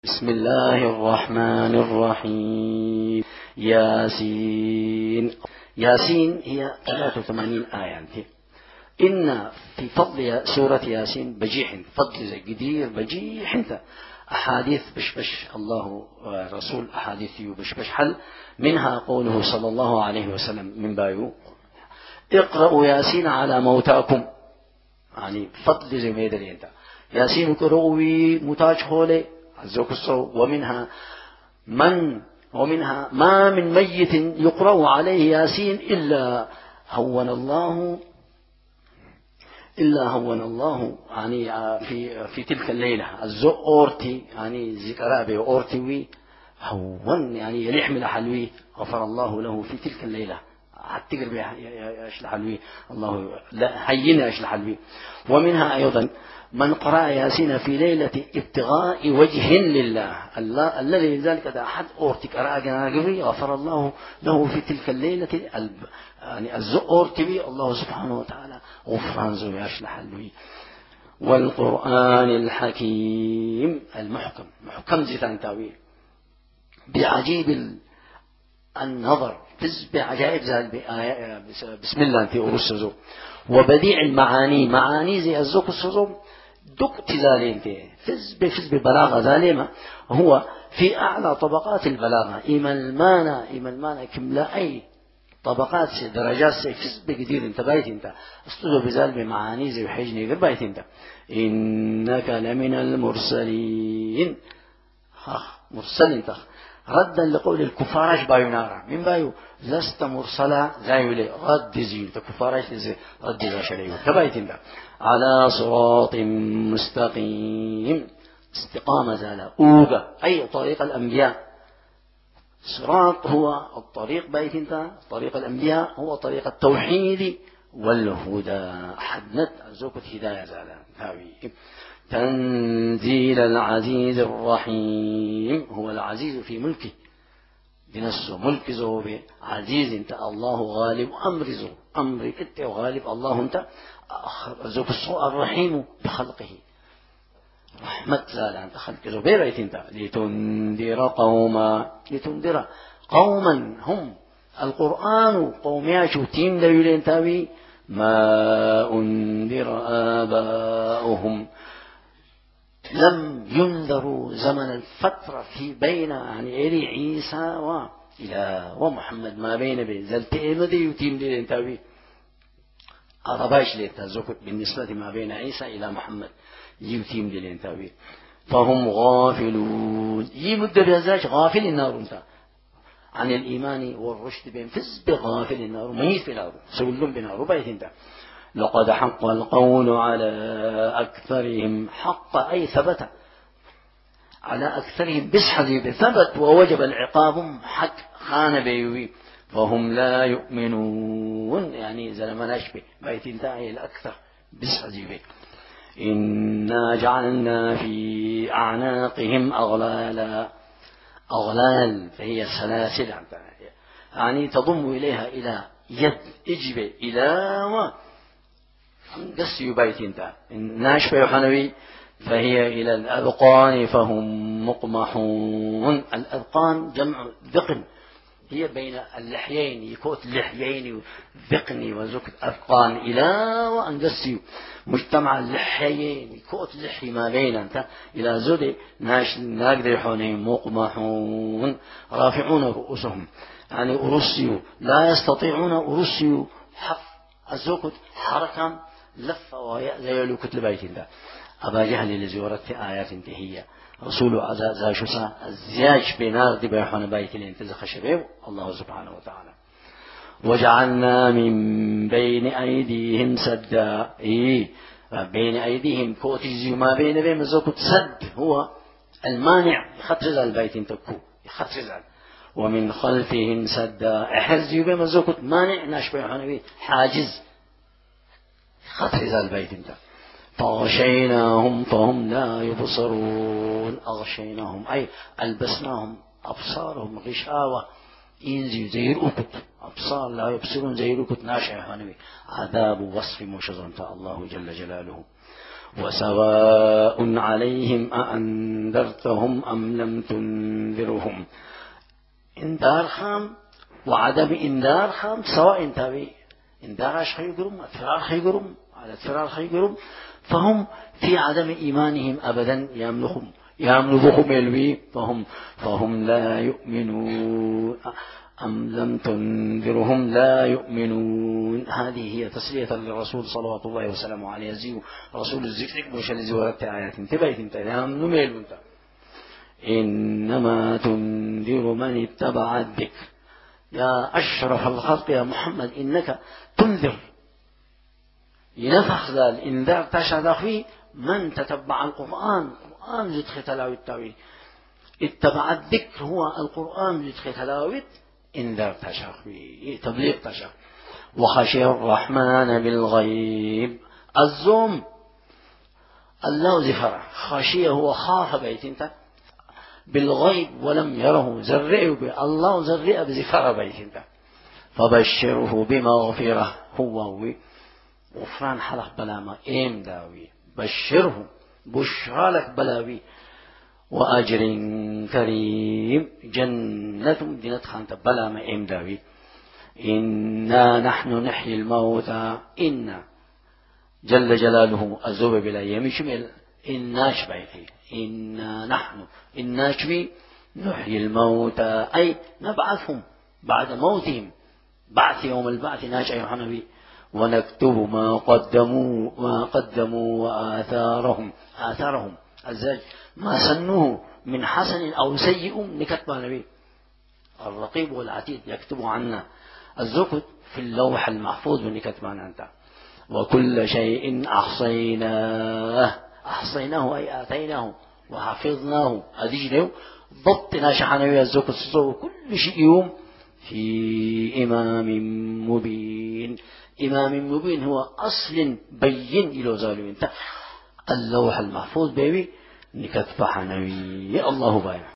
بسم الله الرحمن الرحيم. ياسين. ياسين هي 83 آية. إن في فضل سورة ياسين بجيح فضل زي قدير بجيح انت أحاديث بشبش الله رسول أحاديث بشبش حل منها قوله صلى الله عليه وسلم من بايو اقرأوا ياسين على موتاكم، يعني فضل زي ما يدري انت ياسين كروي متاج خولي ومنها ما من ميت يقرأ عليه ياسين إلا هون الله يعني في تلك الليلة أورتي يعني ذكرى بأورتي هون يعني يحمل حلوي غفر الله له في تلك الليلة حتى قرب يشل حلوي الله لا هين يشل حلوي. ومنها أيضا من قرأ ياسين في ليلة ابتغاء وجه لله الذي ذلك أحد أورتي قرأ جناقبي غفر الله له في تلك الليلة يعني أورتي الله سبحانه وتعالى غفران زو يشل حلوي. والقرآن الحكيم المحكم محكم زيتان تاويل بعجيب النظر فز بعجائب بسم الله انت أرسزو وبديع المعاني معاني زي الزوك السزو دكت ذالين فز ببلاغة ذالما هو في أعلى طبقات البلاغة إيمان كملا أي طبقات درجات فز بقدير انت بايت انت استوذو بذال بمعاني زي وحيجني غير بايت انت إنك لمن المرسلين مرسل انت ردا لقول الكفارش بايونارا من بايو لست مرسلا زايولي رد زيو تكفارش رد زاشليو تبايت انت على صراط مستقيم استقامة زالا أوغا أي طريق الأنبياء صراط هو الطريق بايت انت طريق الأنبياء هو طريق التوحيد والهدى حدنت زوكة هداية زالا هاوي. تنزيل العزيز الرحيم هو العزيز في ملكه بنفسه ملك زوبي عزيز انت الله غالب أمر انت وغالب الله انت زوب السوء الرحيم بخلقه رحمة زال انت خلق زوبي بيت انت لتنذر قوما هم القرآن قوم ياشو تيم ديولين تاوي ما أنذر آباؤهم لم ينذروا زمن الفترة في بين يعني إلي عيسى ومحمد ما بين زلتين ذي يتيم للانتاوي أرباش للتزكت بالنسبة ما بين عيسى إلى محمد يتيم للانتاوي فهم غافلون يمد بهذاش غافل النار انت عن الإيمان والرشد بين فز بغافل النار ميت في النار سولهم بنار بيت انت لقد حق القول على أكثرهم حق أي ثبت على أكثرهم بسحذي ثبت ووجب العقاب حق خان بيوي فهم لا يؤمنون يعني زلما نشبه بيت انتهي الأكثر بسحذي بي إنا جعلنا في أعناقهم أغلال فهي سلاسل يعني تضم إليها إلى يد إجبه إلى قصي بيت انت ناشفة يوحنوي فهي إلى الأذقان فهم مقمحون. الأذقان جمع ذقن هي بين اللحيين يكوت اللحيين ذقني وزكت أذقان إلى وأن قصي مجتمع اللحيين يكوت لحي ما بين انت إلى زود ناقدر يحونهم مقمحون رافعون رؤوسهم يعني أرسيوا لا يستطيعون أرسيوا حف الزكت حركة لف ويأذي كتل بيت الله أبا جهل الذي وردت آيات انتهية رسول عزاء شسا الزياج بنار دي بيحون بيت الله انتزخ شبيب الله سبحانه وتعالى. وجعلنا من بين أيديهم سدا بين أيديهم كوتيزي ما بين بين زوكت سد هو المانع يخطرز البيت انتكو يخطرز ومن خلفهم سدا احرزي بين زوكت مانع ناش بيحون بيت حاجز خطر ذا البيت انت فغشيناهم فهم لا يبصرون أغشيناهم أي ألبسناهم أبصارهم غشاوة إنزي زي رؤكت أبصار لا يبصرون زي رؤكت ناشع حنبي عذاب وصف مشزنت الله جل جلاله. وسواء عليهم أأنذرتهم أم لم تنذرهم. انذار خام وعدم انذار خام سواء تابي، انذارش خيقرم اتفرار خيقرم على اتفرار خيقرم، فهم في عدم إيمانهم أبدا يملكهم يلوي، فهم لا يؤمنون. أم لم تنذرهم لا يؤمنون. هذه هي تسلية للرسول صلوات الله وسلامه عليه. زيو رسول الذكر مش اللي زورت آيات انتبهت انت نعم نميل انت. إنما تنذر من اتبع الذكر. يا أشرف الخلق يا محمد إنك تنذر ينفخ ذا الإنذار تشهد فيه من تتبع القرآن يدخل تلاوة التاويل. اتبع الذكر هو القرآن يدخل تلاوة انذار تشهد فيه تبليغ تشهد. وخشي الرحمن بالغيب الزوم الله زفره خشيه هو خاف بيت انت بالغيب ولم يره زرئه الله زرئه بزفره بيت انت. فبشره بمغفرة هو غفران حلق بلاما ايم داوي بشره بشرى لك بلاوي وأجر كريم جنة دينة خانت بلاما ايم داوي. إنا نحن نحيي الموتى إنا جل جلاله الزوب بلا يمشمل إناش بيتي إنا نحن إناش بي نحيي الموتى أي نبعثهم بعد موتهم بعث يوم البعث ناش أيها النبي. ونكتب ما قدموا وآثارهم الزاج ما سنوه من حسن أو سيء نكتب النبي. الرقيب والعتيد يكتب عنا الزكت في اللوح المحفوظ من كتب عنا أنت. وكل شيء أحصيناه أي آتيناه وحفظناه أدجنه ضبطنا شحنوي الزكت كل شيء يوم في إمام مبين. إمام مبين هو أصل بين إلى ظالمين اللوح المحفوظ بيبي نكتب حنوي الله بايع.